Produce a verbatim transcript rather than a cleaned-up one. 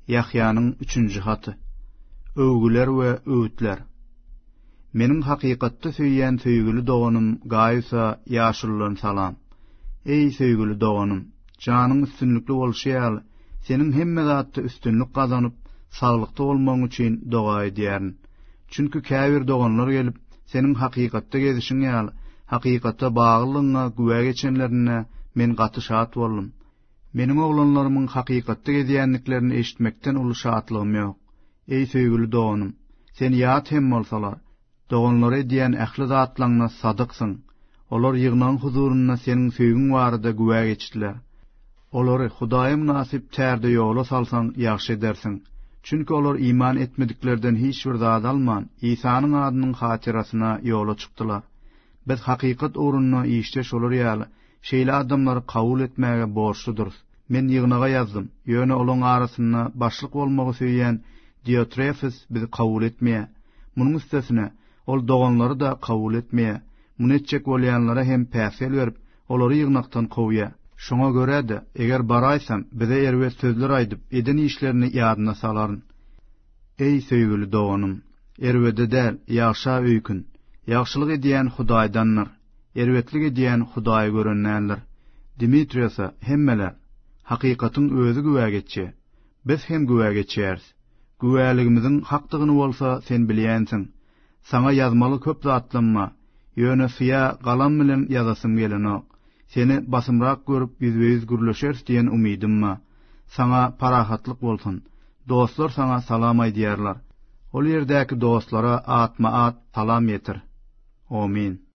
Yahyanyň üçünji haty. Öwgüler we öwütler. Meniň hakykatda söýýän söýgüli doganym gaýsa ýaşylyň salam. Ey söýgüli doganym, janyň üstünlikli bolşy ýaly, seniň hemme zatda üstünlik gazanyp, saglykda bolmagyň üçin doga edýärin. Çünki käbir doganlar gelip, seniň hakykatda gezişiň ýaly, hakykatda baglylygyňa güwe geçenlerine men gaty şat boldum. Meniň oglanlarymyň hakykatda gezýänliklerini eşitmekden uly şatlygym ýok. Ey söýgüli doganym, sen ýat hem bolsalar, doganlara diýen ähli zatlaryna sadyksyn. Olar ýygnan huzuruna seniň söýgüň barada güwe geçdiler. Olary Hudaýa münasip tärde ýola salsaň ýaxşy edersiň. Çünki olar iman etmediklerden hiç bir zat alman, İsa'nın adynyň hatirasyna ýola çykdylar. Biz hakykat uğruna işleş olur ýaly, şeýle adamlary kabul etmäge borçludur. Men ýygnaga ýazdym, ýöne olaň arasyna başlyk bolmagy söýýän Diotrefes bizi kabul etmeýär. Munyň üstesine ol doganlary da kabul etmeýär. Munetçek bolýanlara hem päsel berip, olary ýygnakdan kowýar. Şoňa görä-de, eger baraýsam, bize erwe sözler aýdyp, eden işlerini ýadyna salaryn. Ey söýgüli doganym, erwede däl, ýagşa öýkün. Ýagşylyk edýän Hudaýdanlar, erwetlik edýän Hudaýy görenler. Dimitriyosa hemmeler, hakykatyň özü güwe geçýär. Biz hem güwe geçýäris. Güwäligimiziň hakdygyny bolsa sen bilýänsiň. Sana ýazmaly köp zatlanma, ýöne suya galam bilen ýazasym gelenok. Seni basymrak görüp yüzbeýiz gürleşer diýen umidim ma. Sana parahatlyk bolsun. Dostlar sana salam aýdýarlar. Ol ýerdäki dostlara atma at salam ýetir. Amin.